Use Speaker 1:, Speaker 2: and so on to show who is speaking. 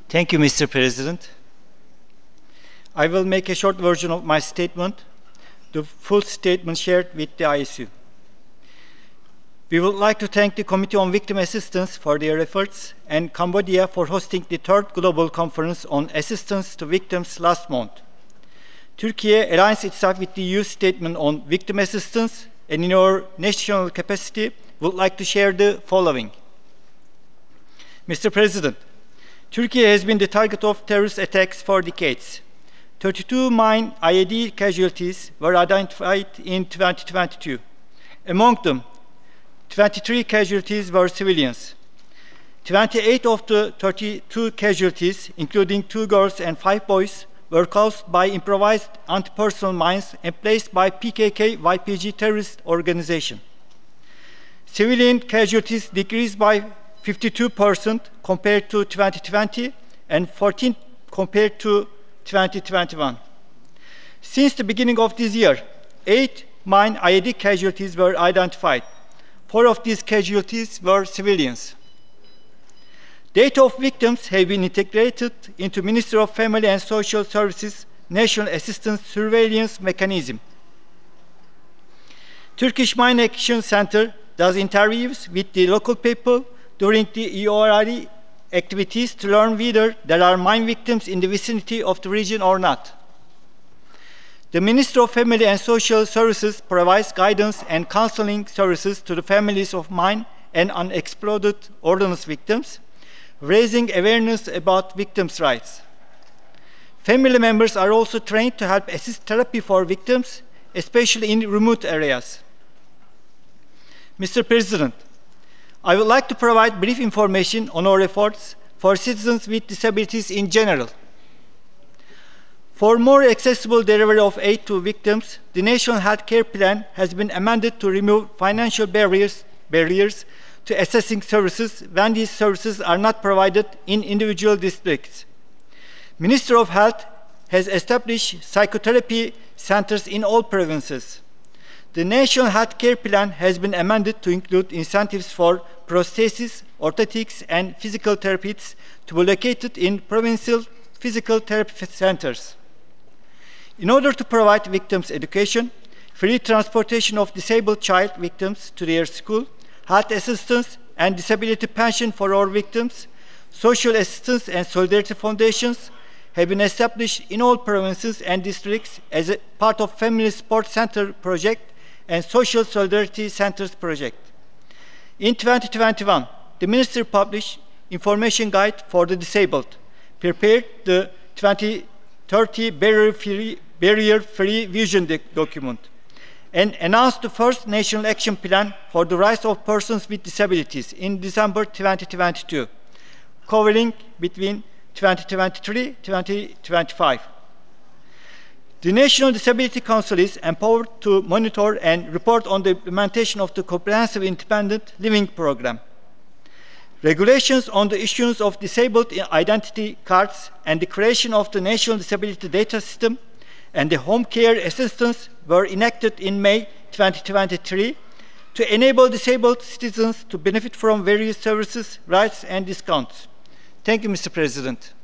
Speaker 1: Thank you, Mr. President. I will make a short version of my statement, the full statement shared with the ISU. We would like to thank the Committee on Victim Assistance for their efforts and Cambodia for hosting the third Global Conference on Assistance to Victims last month. Turkey aligns itself with the EU statement on victim assistance, and in our national capacity, would like to share the following. Mr. President, Turkey has been the target of terrorist attacks for decades. 32 mine IED casualties were identified in 2022. Among them, 23 casualties were civilians. 28 of the 32 casualties, including 2 girls and 5 boys, were caused by improvised anti-personnel mines emplaced by PKK-YPG terrorist organization. Civilian casualties decreased by 52% compared to 2020 and 14% compared to 2021. Since the beginning of this year, 8 mine IED casualties were identified. 4 of these casualties were civilians. Data of victims have been integrated into Ministry of Family and Social Services National Assistance Surveillance Mechanism. Turkish Mine Action Center does interviews with the local people during the EORI activities to learn whether there are mine victims in the vicinity of the region or not. The Ministry of Family and Social Services provides guidance and counseling services to the families of mine and unexploded ordnance victims, raising awareness about victims' rights. Family members are also trained to help assist therapy for victims, especially in remote areas. Mr. President, I would like to provide brief information on our efforts for citizens with disabilities in general. For more accessible delivery of aid to victims, the National Health Care Plan has been amended to remove financial barriers to accessing services when these services are not provided in individual districts. Ministry of Health has established psychotherapy centers in all provinces. The National Health Care Plan has been amended to include incentives for prosthesis, orthotics, and physical therapists to be located in provincial physical therapy centers. In order to provide victims education, free transportation of disabled child victims to their school, health assistance and disability pension for all victims, social assistance and solidarity foundations have been established in all provinces and districts as a part of Family Support Center project and Social Solidarity Centers project. In 2021, the Ministry published Information Guide for the Disabled, prepared the 2030 Barrier-Free Vision document, and announced the first National Action Plan for the Rights of Persons with Disabilities in December 2022, covering between 2023-2025. The National Disability Council is empowered to monitor and report on the implementation of the Comprehensive Independent Living Program. Regulations on the issuance of disabled identity cards and the creation of the National Disability Data System and the Home Care Assistance were enacted in May 2023 to enable disabled citizens to benefit from various services, rights, and discounts. Thank you, Mr. President.